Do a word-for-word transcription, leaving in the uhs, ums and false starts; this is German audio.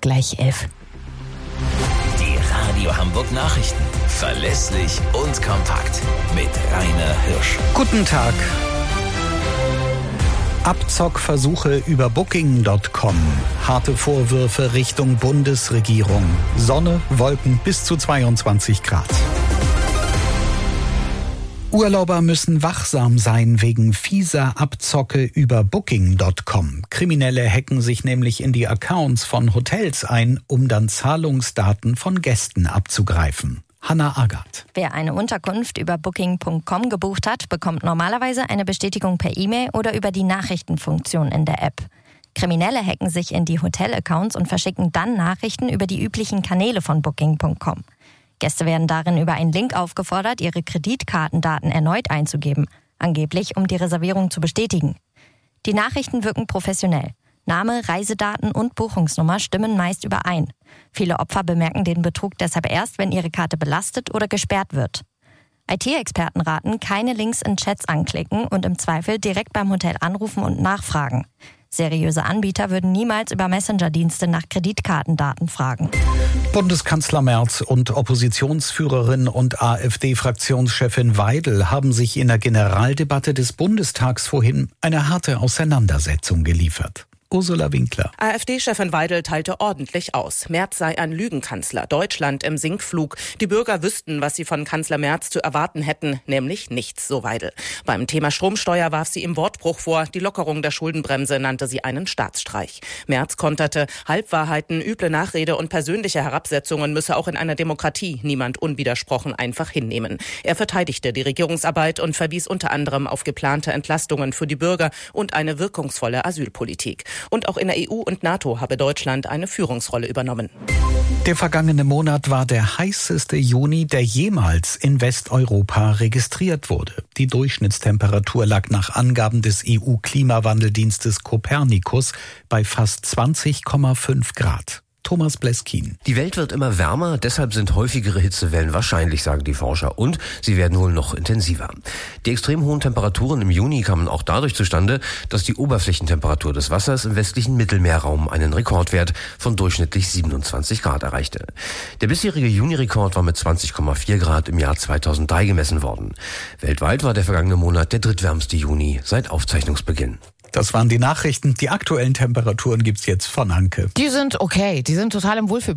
gleich elf. Die Radio Hamburg Nachrichten. Verlässlich und kompakt. Mit Rainer Hirsch. Guten Tag. Abzockversuche über Booking Punkt com. Harte Vorwürfe Richtung Bundesregierung. Sonne, Wolken bis zu zweiundzwanzig Grad. Urlauber müssen wachsam sein wegen fieser Abzocke über Booking Punkt com. Kriminelle hacken sich nämlich in die Accounts von Hotels ein, um dann Zahlungsdaten von Gästen abzugreifen. Hanna Agathe. Wer eine Unterkunft über Booking Punkt com gebucht hat, bekommt normalerweise eine Bestätigung per E-Mail oder über die Nachrichtenfunktion in der App. Kriminelle hacken sich in die Hotel-Accounts und verschicken dann Nachrichten über die üblichen Kanäle von Booking Punkt com. Gäste werden darin über einen Link aufgefordert, ihre Kreditkartendaten erneut einzugeben, angeblich um die Reservierung zu bestätigen. Die Nachrichten wirken professionell. Name, Reisedaten und Buchungsnummer stimmen meist überein. Viele Opfer bemerken den Betrug deshalb erst, wenn ihre Karte belastet oder gesperrt wird. I T-Experten raten, keine Links in Chats anklicken und im Zweifel direkt beim Hotel anrufen und nachfragen. Seriöse Anbieter würden niemals über Messenger-Dienste nach Kreditkartendaten fragen. Bundeskanzler Merz und Oppositionsführerin und AfD-Fraktionschefin Weidel haben sich in der Generaldebatte des Bundestags vorhin eine harte Auseinandersetzung geliefert. Ursula Winkler. AfD-Chefin Weidel teilte ordentlich aus. Merz sei ein Lügenkanzler, Deutschland im Sinkflug. Die Bürger wüssten, was sie von Kanzler Merz zu erwarten hätten, nämlich nichts, so Weidel. Beim Thema Stromsteuer warf sie ihm Wortbruch vor. Die Lockerung der Schuldenbremse nannte sie einen Staatsstreich. Merz konterte, Halbwahrheiten, üble Nachrede und persönliche Herabsetzungen müsse auch in einer Demokratie niemand unwidersprochen einfach hinnehmen. Er verteidigte die Regierungsarbeit und verwies unter anderem auf geplante Entlastungen für die Bürger und eine wirkungsvolle Asylpolitik. Und auch in der E U und NATO habe Deutschland eine Führungsrolle übernommen. Der vergangene Monat war der heißeste Juni, der jemals in Westeuropa registriert wurde. Die Durchschnittstemperatur lag nach Angaben des E U-Klimawandeldienstes Copernicus bei fast zwanzig Komma fünf Grad. Thomas Bleskin. Die Welt wird immer wärmer, deshalb sind häufigere Hitzewellen wahrscheinlich, sagen die Forscher. Und sie werden wohl noch intensiver. Die extrem hohen Temperaturen im Juni kamen auch dadurch zustande, dass die Oberflächentemperatur des Wassers im westlichen Mittelmeerraum einen Rekordwert von durchschnittlich siebenundzwanzig Grad erreichte. Der bisherige Juni-Rekord war mit zwanzig Komma vier Grad im Jahr zweitausenddrei gemessen worden. Weltweit war der vergangene Monat der drittwärmste Juni seit Aufzeichnungsbeginn. Das waren die Nachrichten. Die aktuellen Temperaturen gibt's jetzt von Anke. Die sind okay, die sind total im Wohlfühl.